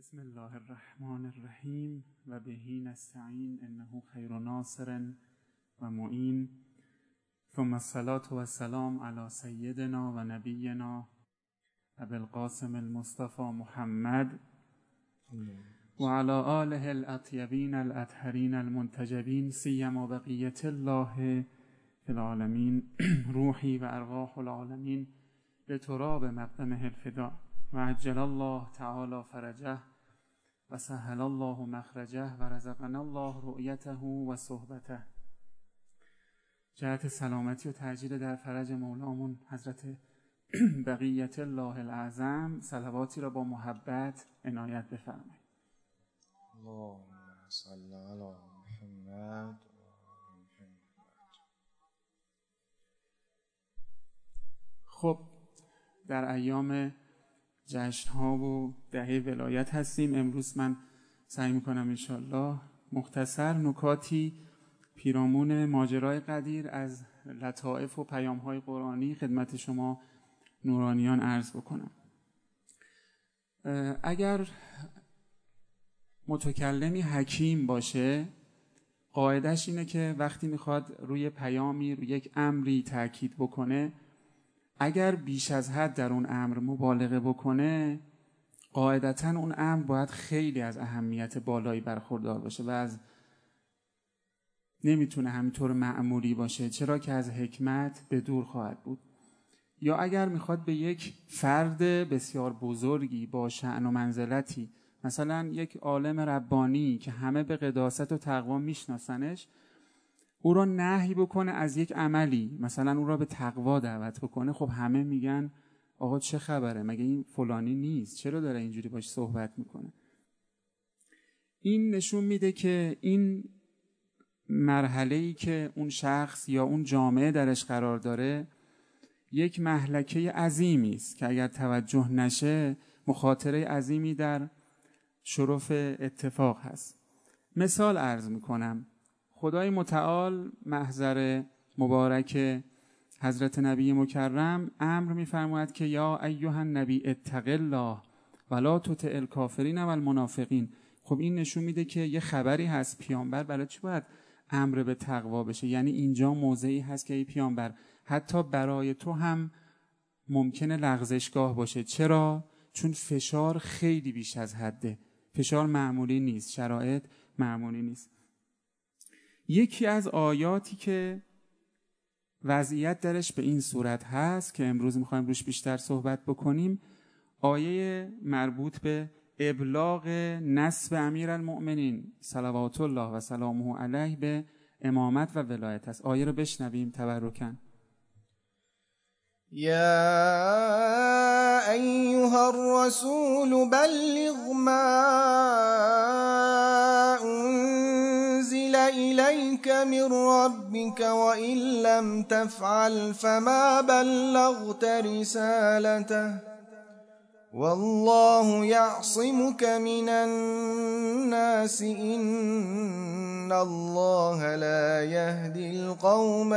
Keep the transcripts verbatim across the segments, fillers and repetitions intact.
بسم الله الرحمن الرحیم و بهی نستعین انه خیر ناصر و معین ثم الصلاة و السلام علی سیدنا و نبینا ابی القاسم المصطفى محمد و علی آله الاطیبین الاطهرین المنتجبین سیما بقیة الله فی العالمین روحی و ارواح العالمین لتراب مقدمه الفداء و عجل الله تعالی فرجه و سهل الله مخرجه و رزقنا الله رؤیته و صحبته. جهت سلامتی و تأجیل در فرج مولامون حضرت بقیت الله الاعظم صلواتی را با محبت عنایت بفرمایید. اللهم صل علی محمد. خب در ایام جشن ها و دهه ولایت هستیم. امروز من سعی میکنم انشالله مختصر نکاتی پیرامون ماجرای قدیر از لطائف و پیام های قرآنی خدمت شما نورانیان عرض بکنم. اگر متکلمی حکیم باشه قاعدش اینه که وقتی میخواد روی پیامی روی یک امری تأکید بکنه، اگر بیش از حد در اون امر مبالغه بکنه قاعدتاً اون امر باید خیلی از اهمیت بالایی برخوردار باشه و از نمیتونه همینطور معمولی باشه، چرا که از حکمت به دور خواهد بود. یا اگر میخواد به یک فرد بسیار بزرگی با شأن و منزلتی، مثلا یک عالم ربانی که همه به قداست و تقوا میشناسنش، او را نهی بکنه از یک عملی، مثلا او را به تقوا دعوت بکنه، خب همه میگن آقا چه خبره، مگه این فلانی نیست، چرا داره اینجوری باش صحبت میکنه؟ این نشون میده که این مرحله‌ای که اون شخص یا اون جامعه درش قرار داره یک مهلکه عظیمی است که اگر توجه نشه مخاطره عظیمی در شرف اتفاق هست. مثال عرض میکنم. خدای متعال محضر مبارک حضرت نبی مکرم امر می‌فرماید که یا ایها النبی اتق الله ولا تطع الکافرین و المنافقین. خب این نشون میده که یه خبری هست، پیامبر برای چی باید امر به تقوا بشه؟ یعنی اینجا موضعی هست که ای پیامبر حتی برای تو هم ممکنه لغزشگاه باشه. چرا؟ چون فشار خیلی بیش از حده، فشار معمولی نیست، شرایط معمولی نیست. یکی از آیاتی که وضعیت درش به این صورت هست که امروز میخوایم روش بیشتر صحبت بکنیم، آیه مربوط به ابلاغ نسب امیرالمؤمنین صلوات الله و سلامه علیه به امامت و ولایت است. آیه رو بشنویم تبرکاً. یا ایها الرسول بلغ ما انزل الیک من ربک وان لم تفعل فما بلغت رسالته والله یعصمک من الناس ان الله لا یهدی القوم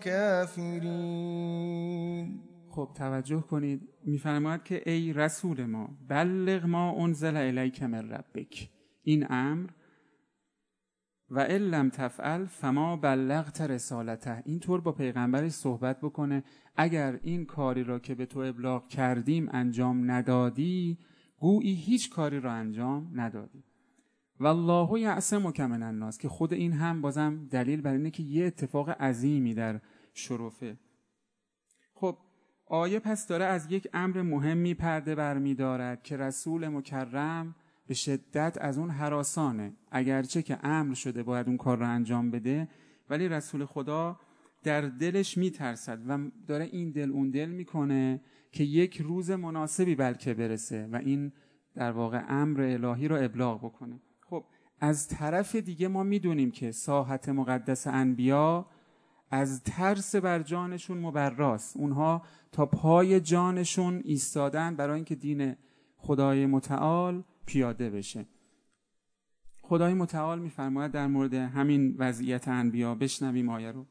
الکافرین. خب توجه کنید، میفرماید که ای رسول ما بلغ ما انزل الیک من ربک، این امر و ان لم تفعل فما بلغت رسالته، اینطور با پیغمبرش صحبت بکنه اگر این کاری را که به تو ابلاغ کردیم انجام ندادی گویی هیچ کاری را انجام ندادی. والله یعصمک من الناس، که خود این هم بازم دلیل بر اینه که یه اتفاق عظیمی در شرفه. خب آیه پس داره از یک امر مهمی پرده برمی دارد که رسول مکرم به شدت از اون هراسانه، اگرچه که امر شده باید اون کار رو انجام بده ولی رسول خدا در دلش می ترسد و داره این دل اون دل میکنه که یک روز مناسبی بلکه برسه و این در واقع امر الهی رو ابلاغ بکنه. خب از طرف دیگه ما میدونیم که ساحت مقدس انبیا از ترس بر جانشون مبراست، اونها تا پای جانشون ایستادن برای اینکه دین خدای متعال پیاده بشه. خدای متعال میفرماید در مورد همین وضعیت انبیا، بشنویم آیه رو.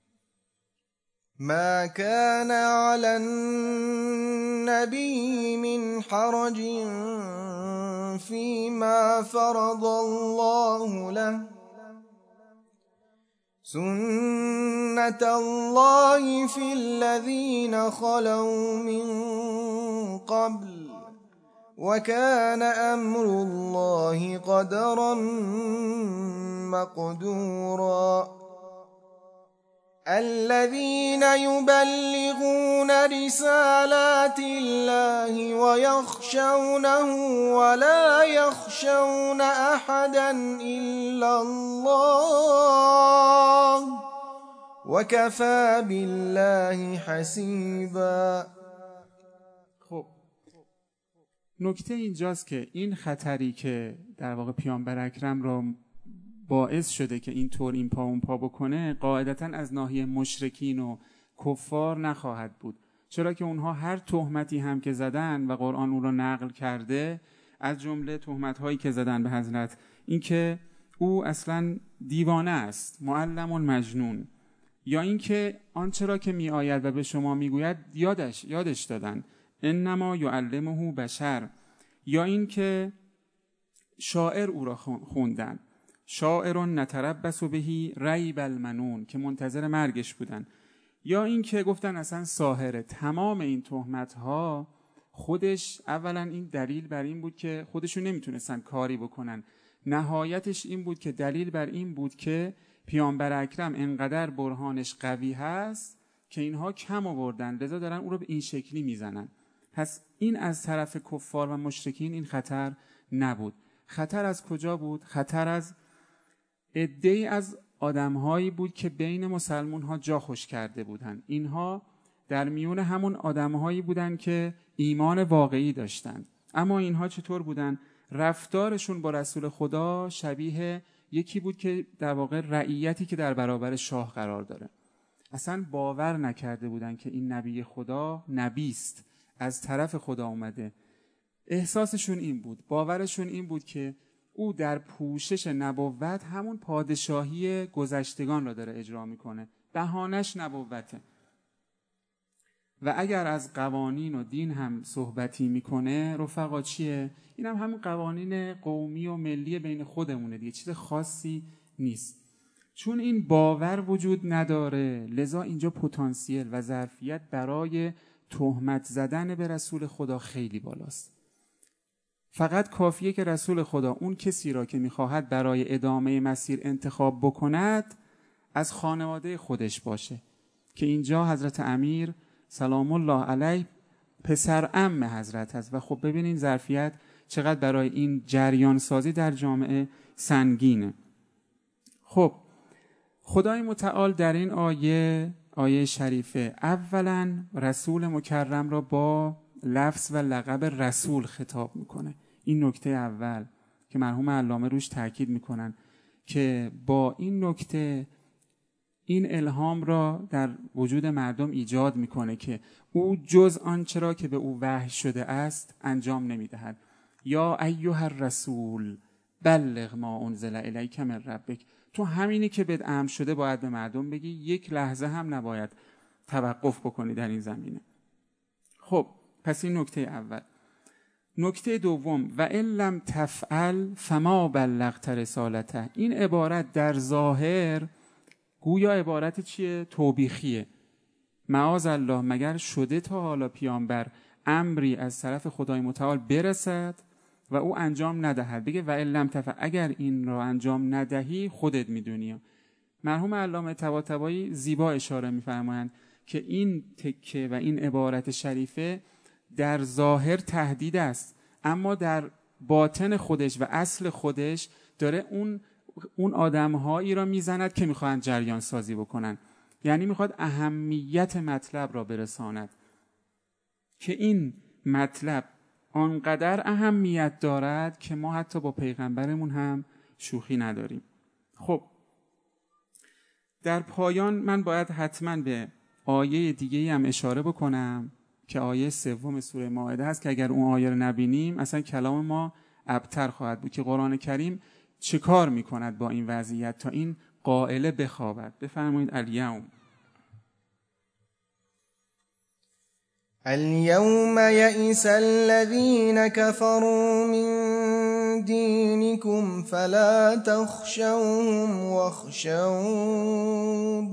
ما كان على النبي من حرج فيما ما فرض الله له سنة الله في الذين خلوا من قبل وكان أمر الله قدرا مقدورا الذين يبلغون رسالات الله ويخشونه ولا يخشون أحدا إلا الله وكفى بالله حسیبا. خب نکته اینجاست که این خطری که در واقع پیامبر اکرم را باعث شده که اینطور این پا اون پا بکنه قاعدتاً از ناحیه مشرکین و کفار نخواهد بود، چرا که اونها هر تهمتی هم که زدن و قرآن اون را نقل کرده، از جمله تهمت‌هایی که زدن به حضرت این که او اصلاً دیوانه است، معلم مجنون، یا این که آنچه را که می آید و به شما می گوید یادش یادش دادن، انما یعلمه بشر، یا این که شاعر او را خوندن، شاعر نتربص بهی ریب المنون، که منتظر مرگش بودن، یا این که گفتن اصلا ساحره. تمام این تهمت ها خودش اولا این دلیل بر این بود که خودشون نمیتونستن کاری بکنن، نهایتش این بود که دلیل بر این بود که پیامبر اکرم انقدر برهانش قوی هست که اینها کم آوردن، لذا دارن او رو به این شکلی میزنن. پس این از طرف کفار و مشرکین این خطر نبود. خطر از کجا بود؟ خطر از عده‌ای از آدم‌هایی بود که بین مسلمان‌ها جا خوش کرده بودند. اینها در میون همون آدم‌هایی بودند که ایمان واقعی داشتند. اما اینها چطور بودند؟ رفتارشون با رسول خدا شبیه یکی بود که در واقع رعیتی که در برابر شاه قرار داره. اصلا باور نکرده بودند که این نبی خدا نبیست، از طرف خدا اومده. احساسشون این بود، باورشون این بود که او در پوشش نبوت همون پادشاهی گذشتگان را داره اجرا میکنه، بهانش نبوته. و اگر از قوانین و دین هم صحبتی میکنه رفقا چیه؟ این هم همون قوانین قومی و ملی بین خودمونه دیگه، چیز خاصی نیست. چون این باور وجود نداره، لذا اینجا پتانسیل و ظرفیت برای تهمت زدن به رسول خدا خیلی بالاست. فقط کافیه که رسول خدا اون کسی را که میخواهد برای ادامه مسیر انتخاب بکند از خانواده خودش باشه، که اینجا حضرت امیر سلام الله علیه پسر عم حضرت هست. و خب ببینین ظرفیت چقدر برای این جریان سازی در جامعه سنگینه. خب خدای متعال در این آیه آیه شریفه اولا رسول مکرم را با لفظ و لقب رسول خطاب میکنه. این نکته اول که مرحوم علامه روش تاکید میکنن که با این نکته این الهام را در وجود مردم ایجاد میکنه که او جز آنچه را که به او وحی شده است انجام نمیدهد. یا ایها الرسول بلغ ما انزل الیک من ربک، تو همینی که بهت امر شده باید به مردم بگی، یک لحظه هم نباید توقف بکنی در این زمینه. خب پس این نکته اول. نکته دوم و ان لم تفعل فما بلغت رسالته. این عبارت در ظاهر گویا عبارت چیه؟ توبیخیه. معاذ الله مگر شده تا حالا پیامبر امری از طرف خدای متعال برسد و او انجام ندهد، بگه و ان لم تفعل، اگر این را انجام ندهی خودت میدونی. مرحوم علامه طباطبایی زیبا اشاره میفرمایند که این تکه و این عبارت شریفه در ظاهر تهدید است، اما در باطن خودش و اصل خودش داره اون اون آدم‌هایی را میزند که میخواهند جریان سازی بکنن. یعنی میخواد اهمیت مطلب را برساند که این مطلب آنقدر اهمیت دارد که ما حتی با پیغمبرمون هم شوخی نداریم. خب در پایان من باید حتما به آیه دیگه هم اشاره بکنم که آیه سوم سوره مائده هست که اگر اون آیه رو نبینیم اصلا کلام ما ابتر خواهد بود که قرآن کریم چه کار میکند با این وضعیت تا این قائله بخوابد. بفرمایید الیوم اليوم يئس الذين كفروا من دينكم ربكم فلا تخشوهم واخشون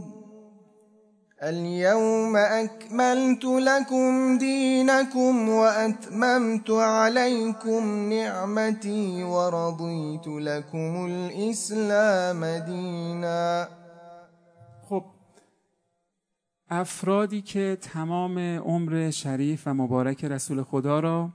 اليوم أكملت لكم دينكم وأتممت عليكم نعمتي ورضيت لكم الإسلام دينا. خب افرادی که تمام عمر شریف و مبارک رسول خدا را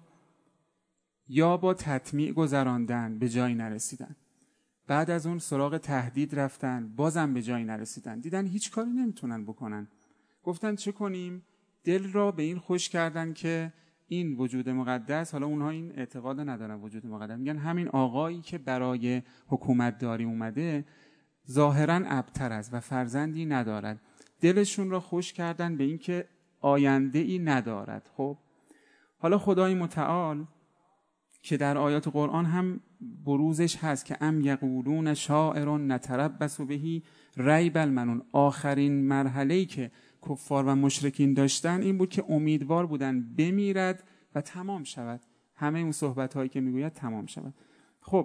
یا با تطمیع گذراندن به جایی نرسیدن، بعد از اون سراغ تهدید رفتن بازم به جایی نرسیدن، دیدن هیچ کاری نمیتونن بکنن، گفتن چه کنیم؟ دل را به این خوش کردن که این وجود مقدس، حالا اونها این اعتقاد ندارن وجود مقدس، میگن همین آقایی که برای حکومت داری اومده ظاهراً ابتر است و فرزندی ندارد، دلشون را خوش کردن به این که آینده ای ندارد. خب حالا خدای متعال که در آیات قرآن هم بروزش هست که ام یقولون شاعر نتربص بهی ریب المنون، آخرین مرحله‌ای که کفار و مشرکین داشتن این بود که امیدوار بودن بمیرد و تمام شود، همه اون صحبت‌هایی که میگوید تمام شود. خب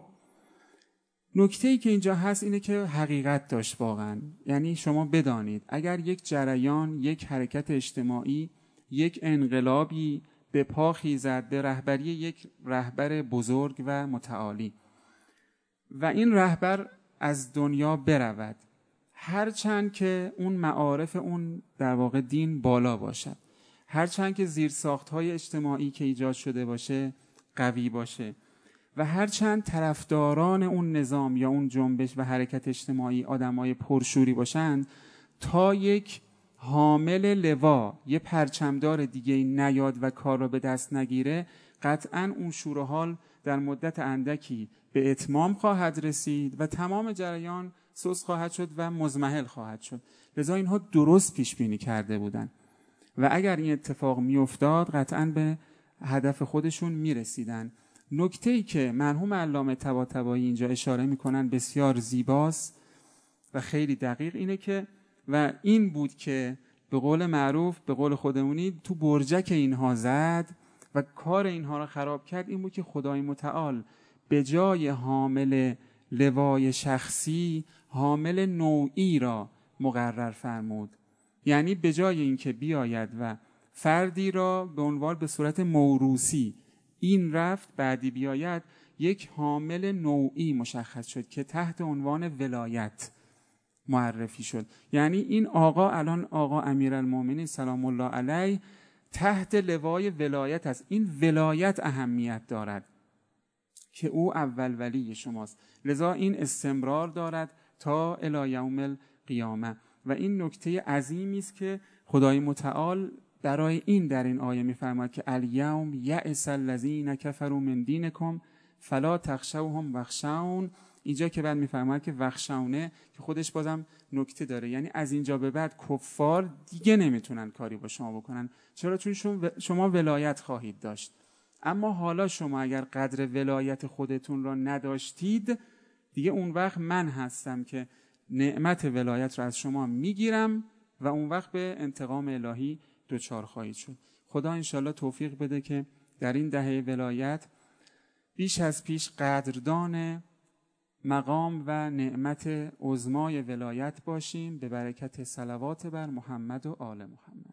نکته‌ای که اینجا هست اینه که حقیقت داشت واقعا، یعنی شما بدانید اگر یک جریان، یک حرکت اجتماعی، یک انقلابی به پا خیزد به رهبری یک رهبر بزرگ و متعالی و این رهبر از دنیا برود، هرچند که اون معارف اون در واقع دین بالا باشد، هرچند که زیرساخت‌های اجتماعی که ایجاد شده باشه قوی باشه و هرچند طرفداران اون نظام یا اون جنبش و حرکت اجتماعی آدمای پرشوری باشند، تا یک حامل لوا، یه پرچمدار دیگه نیاد و کار را به دست نگیره، قطعاً اون شور و حال در مدت اندکی به اتمام خواهد رسید و تمام جریان سوس خواهد شد و مزمحل خواهد شد. لذا اینها درست پیش بینی کرده بودن و اگر این اتفاق می افتاد قطعاً به هدف خودشون می رسیدن. نکته‌ای که مرحوم علامه طباطبایی اینجا اشاره میکنن بسیار زیباست و خیلی دقیق اینه که و این بود که به قول معروف، به قول خودمونی تو برجک اینها زد و کار اینها را خراب کرد، این بود که خدای متعال به جای حامل لوای شخصی حامل نوعی را مقرر فرمود. یعنی به جای اینکه بیاید و فردی را به عنوان به صورت موروثی این رفت بعدی بیاید، یک حامل نوعی مشخص شد که تحت عنوان ولایت معرفی شد. یعنی این آقا الان آقا امیرالمومنین سلام الله علیه تحت لوای ولایت است. این ولایت اهمیت دارد که او اول ولی شماست، لذا این استمرار دارد تا الی یوم القیامه و این نکته عظیمی است که خدای متعال برای این در این آیه می‌فرماید که الیوم یئس الذین کفروا من دینکم فلا تخشوهم واخشون. اینجا که بعد می‌فرماید که واخشونه که خودش بازم نکته داره، یعنی از اینجا به بعد کفار دیگه نمیتونن کاری با شما بکنن. چرا؟ چون شما ولایت خواهید داشت. اما حالا شما اگر قدر ولایت خودتون را نداشتید، دیگه اون وقت من هستم که نعمت ولایت را از شما میگیرم و اون وقت به انتقام الهی دوچار خواهید شد. خدا انشالله توفیق بده که در این دهه ولایت بیش از پیش قدردان مقام و نعمت عظمای ولایت باشیم به برکت صلوات بر محمد و آل محمد.